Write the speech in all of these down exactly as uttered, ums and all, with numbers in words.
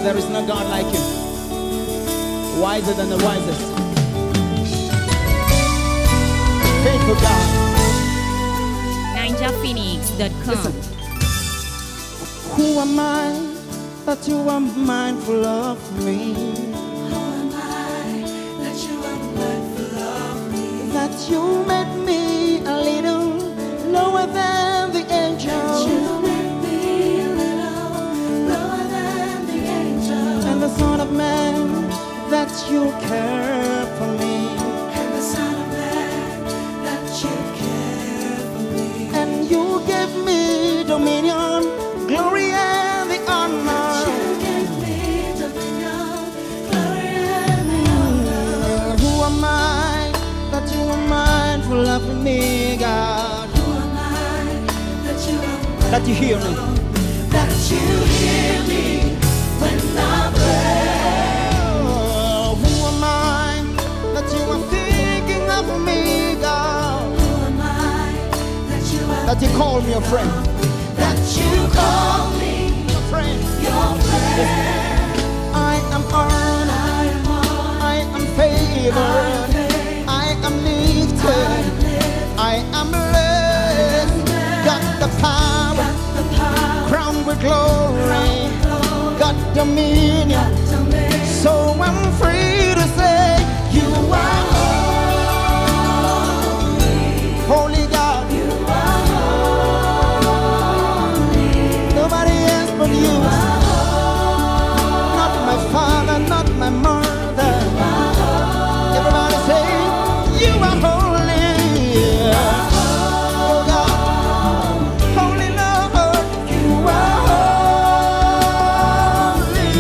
there is no God like you, wiser than the wisest, faithful God. Ninja Phoenix dot com. Listen. Who am I that you are mindful of me? Who am I that you are mindful of me? That you made me a little lower than the angels. You made me a little lower than the angels. And the Son of Man, that you care for me. And the Son of Man, that you care for me. And you gave me dominion, glory and the honor. You gave me dominion, glory and the honor. Who am I that you are mindful of me, God? Who am I that you are That you hear me. that you hear me when I pray? Oh, who am I that you are thinking of me, God? Who am I that you are That you call me a friend, that you call me a friend. your friend? I am honored, I am honored, I am favored, I am lifted, I am blessed. Got the power, the power, crowned with glory, got dominion. So I'm free to say, you are holy, holy God. you are holy. Nobody else but you. Not my father, not my mother. Everybody say, you are holy. Oh God, holy Lord, you are holy.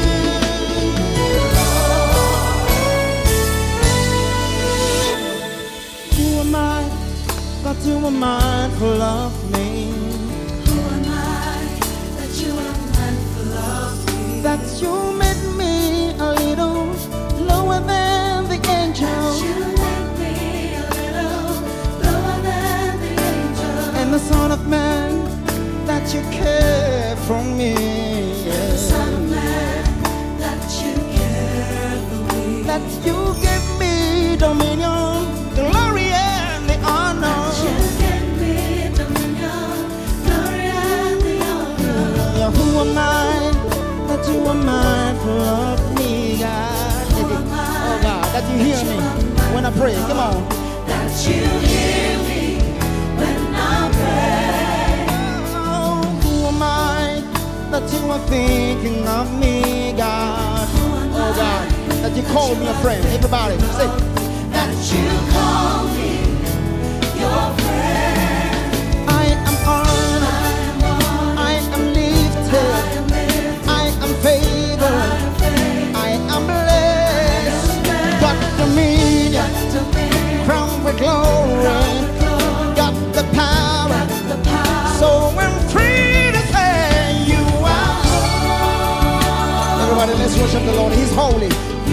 Who am I that you are mindful of me? Who am I that you are mindful of me? That you made me a little lower than the angels. You made me a little lower than the angels. And the Son of Man, that you care for me. The Son of Man, that you care for me. That you give me dominion, glory and the honor. You give me dominion, glory and the honor. Yeah, who am I that you are mindful of me, God? Who am I Oh God, that you hear me when I pray. Come on. that you hear me when I pray? Oh, who am I that you are thinking of me, God? Oh God, that you call me a friend. Everybody, say, That you call me your friend. I am honored, I am honored, I am lifted, I am lifted, I am favored, I am favored. I am blessed. Got dominion, Dominion, crowned with glory, got the power. the power. So I'm free to say, you are. Everybody, let's worship the Lord. He's holy.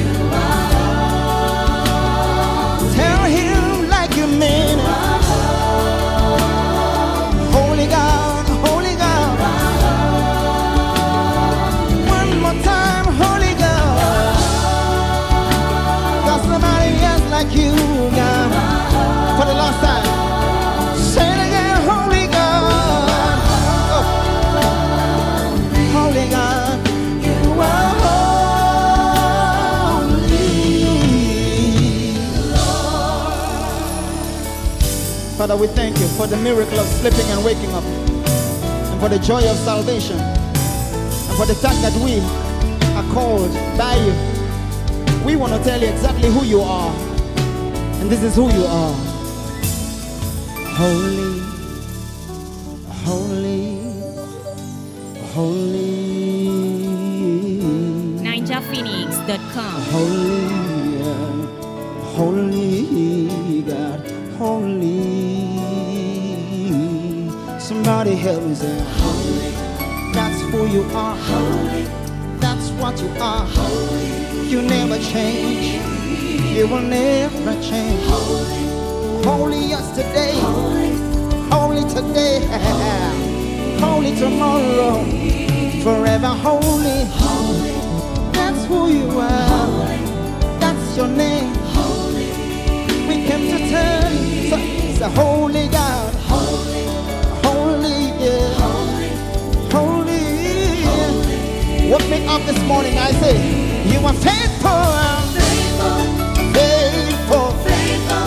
Tell him like you mean it. Holy God, holy God. One more time, holy God. Got somebody else like you, God. For the last time. Say it again, holy God. Oh. Holy God, you are holy. Father, we thank you for the miracle of sleeping and waking up, and for the joy of salvation, and for the fact that we are called by you. We want to tell you exactly who you are, and this is who you are. Holy, holy, holy, Ninja Phoenix dot com. holy, holy God, holy. Somebody help me say, holy. That's who you are. Holy. That's what you are. Holy. You never change. You will never change. Holy. Holy yesterday. Holy. Holy today. Holy tomorrow. Forever holy. Holy. who you are. That's your name. We came to tell you, so, so holy God, holy, yeah, holy. Woke me up this morning, I say, you are faithful, faithful, faithful,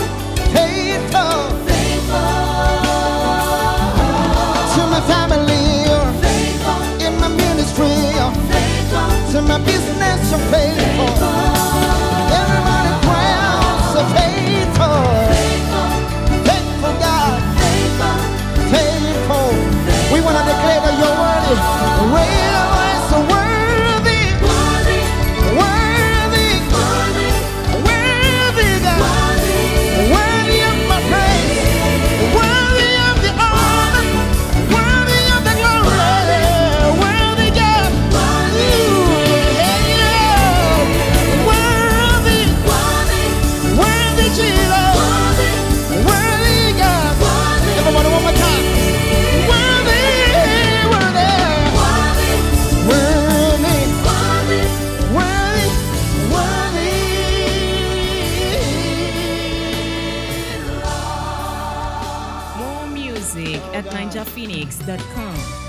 to my family, in my ministry, to my business, you're faithful. Everybody proud, so faithful, faithful God, faithful. We want to declare that you're worthy. Well, so worthy, worthy, worthy God, worthy of my praise, worthy of the honor, worthy of the glory, worthy God, worthy, worthy Jesus, worthy God. Everybody one more time. Worthy, worthy, worthy, worthy, worthy. More music at ninja phoenix dot com.